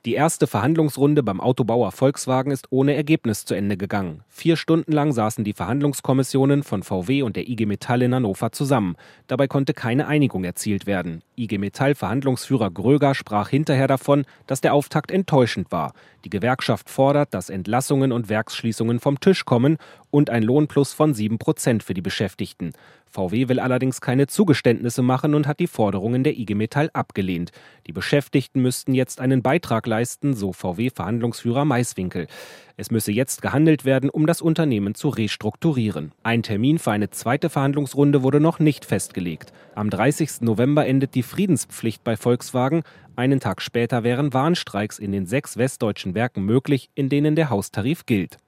Die erste Verhandlungsrunde beim Autobauer Volkswagen ist ohne Ergebnis zu Ende gegangen. 4 Stunden lang saßen die Verhandlungskommissionen von VW und der IG Metall in Hannover zusammen. Dabei konnte keine Einigung erzielt werden. IG Metall-Verhandlungsführer Gröger sprach hinterher davon, dass der Auftakt enttäuschend war. Die Gewerkschaft fordert, dass Entlassungen und Werksschließungen vom Tisch kommen und ein Lohnplus von 7% für die Beschäftigten. VW will allerdings keine Zugeständnisse machen und hat die Forderungen der IG Metall abgelehnt. Die Beschäftigten müssten jetzt einen Beitrag leisten, so VW-Verhandlungsführer Maiswinkel. Es müsse jetzt gehandelt werden, um das Unternehmen zu restrukturieren. Ein Termin für eine zweite Verhandlungsrunde wurde noch nicht festgelegt. Am 30. November endet die Friedenspflicht bei Volkswagen. Einen Tag später wären Warnstreiks in den 6 westdeutschen Werken möglich, in denen der Haustarif gilt.